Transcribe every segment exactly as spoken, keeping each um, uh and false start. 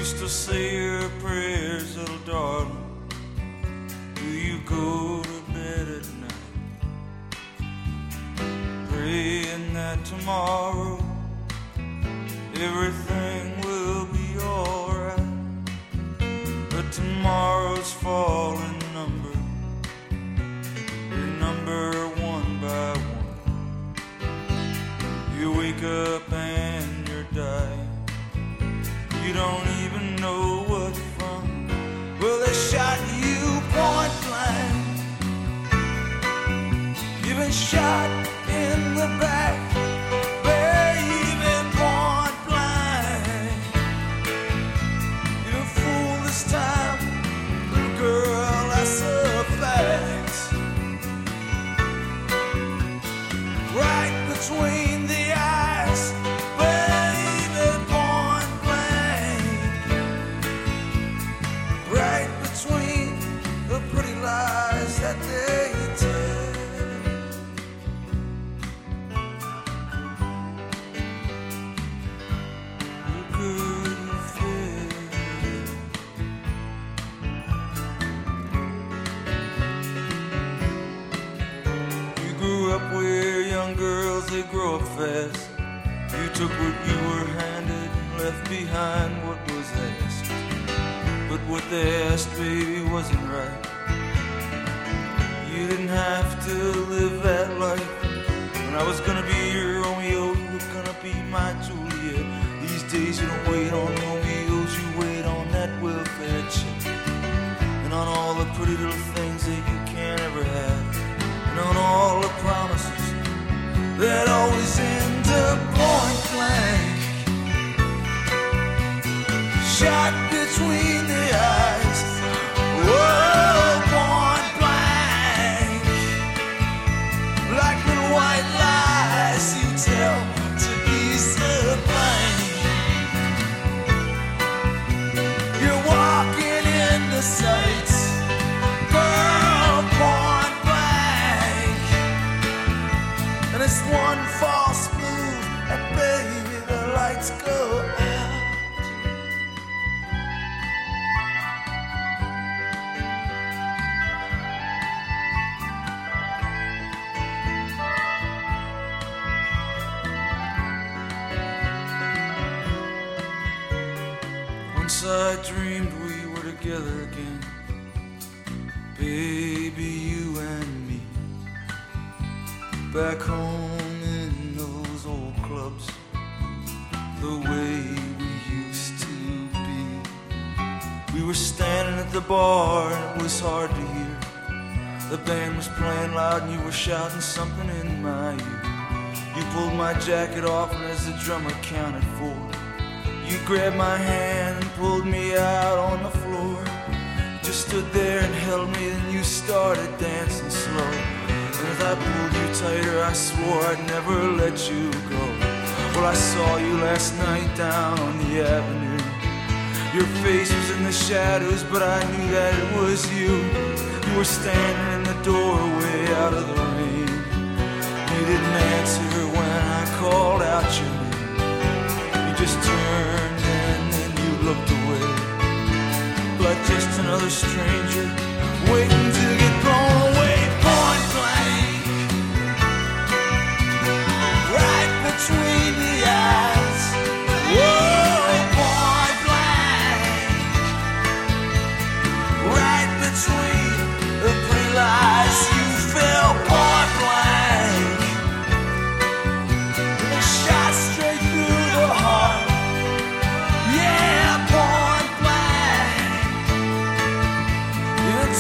you still say your prayers, little darling? Do you go to bed at night praying that tomorrow everything will be alright? But tomorrow's falling number, your number one by one. You wake up and you're dying, you don't even know what from. Well, they shot you point blank, you've been shot in the back, baby, point blank. You're a fool this time, little girl, that's a fact. Right between the eyes, baby, point blank. Right between the pretty lies that they tell. Girls, they grow up fast. You took what you were handed and left behind what was asked. But what they asked, baby, wasn't right. You didn't have to live that life. When I was gonna be your Romeo, you were gonna be my Juliet. These days you don't wait on Romeos, you wait on that welfare check. And on all the pretty little things that you can't ever have. And on all the promises that always end up point blank. Shot between the eyes, whoa, point blank. Like little white lies you tell to ease the pain. You're walking in the sights, girl, point blank. And it's one false move, and baby, the lights go out. Once I dreamed we were together again, baby, you and me. Back home in those old clubs, the way we used to be. We were standing at the bar and it was hard to hear. The band was playing loud and you were shouting something in my ear. You pulled my jacket off and as the drummer counted four, you grabbed my hand and pulled me out on the floor. You just stood there and held me and you started dancing slow. And as I pulled you tighter, I swore I'd never let you go. Well, I saw you last night down on the avenue. Your face was in the shadows, but I knew that it was you. You were standing in the doorway out of the rain. You didn't answer when I called out your name. You just turned and then you looked away, like just another stranger waiting to get blown away. Point blank, right between the eyes, whoa, point blank, right between the pretty lies you fell, point blank, shot straight through the heart, yeah, point blank. You're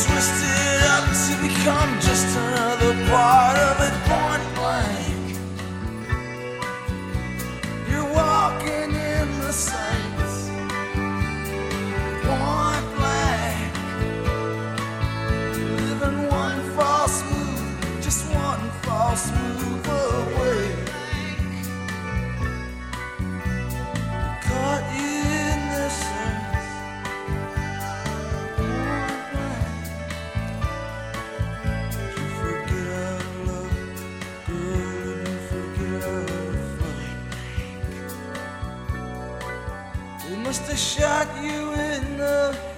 must have shot you in the